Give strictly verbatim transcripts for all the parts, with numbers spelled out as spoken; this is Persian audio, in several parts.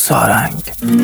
سارنگ.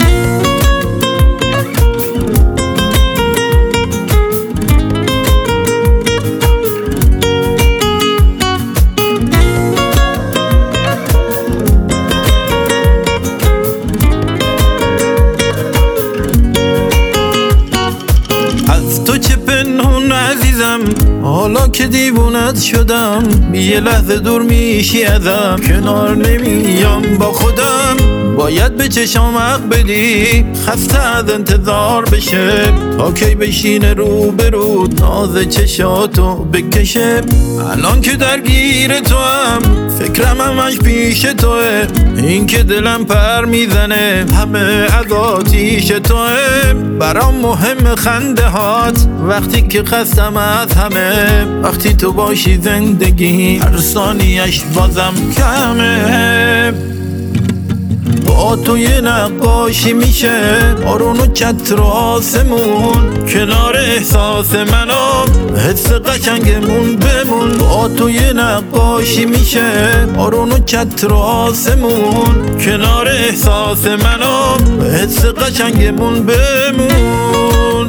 از تو چه پنهون عزیزم، حالا که دیوونت شدم، یه لحظه دور میشی ازم، کنار نمیام با خودم. باید به چشام حق بدی، خسته از انتظار بشه، تا کی بشینه رو به رو ناز چشاتو بکشه. الان که درگیر تو هم فکرم همش پیش توه، این که دلم پر میزنه همه از آتیش توه. برام مهم خنده هات وقتی که خستم از همه، وقتی تو باشی زندگی هر ثانیه‌اش بازم کمه. با تو یه نقاشی میشه بارون و چتر و آسمون، کنار احساس منو حس قشنگمون بمون. با تو یه نقاشی میشه بارون و چتر و آسمون، کنار احساس منو حس قشنگمون بمون.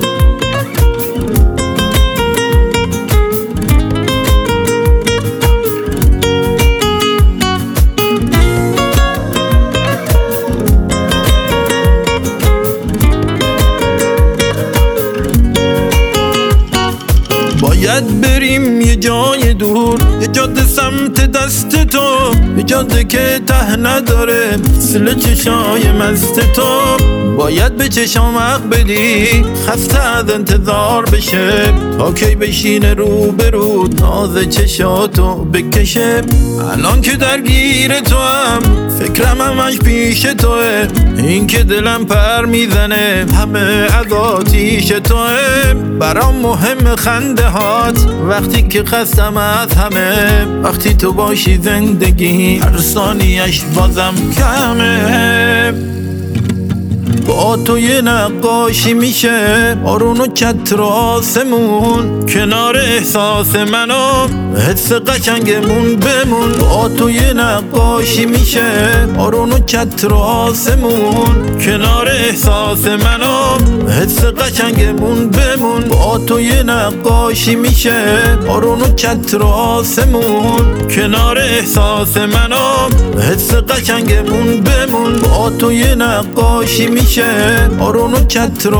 باید بریم یه جای دور، یه جاده سمت دست تو، یه جاده که ته نداره مثل چشای مست تو. باید به چشام حق بدی، خسته از انتظار بشه، تا کی بشینه رو به رو ناز چشاتو بکشه. الان که درگیر تو هم فکرم همش پیش توه، این که دلم پر میزنه همه از آتیش توه. برام مهم خنده هات وقتی که خستم از همه، وقتی تو باشی زندگی هر ثانیه‌اش بازم کمه. با تو یه نقاشی میشه بارون و چتر و آسمون، کنار احساس منو حس قشنگمون بمون. با تو یه نقاشی میشه بارون و چتر و آسمون، کنار احساس منو حس قشنگمون بمون. با تو یه نقاشی میشه بارون و چتر و آسمون، کنار احساس منو حس قشنگمون بمون. با تو یه نقاشی میشه بارون و چتر و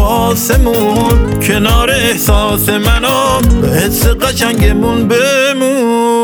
آسمون، کنار احساس منو حس قشنگمون بمون.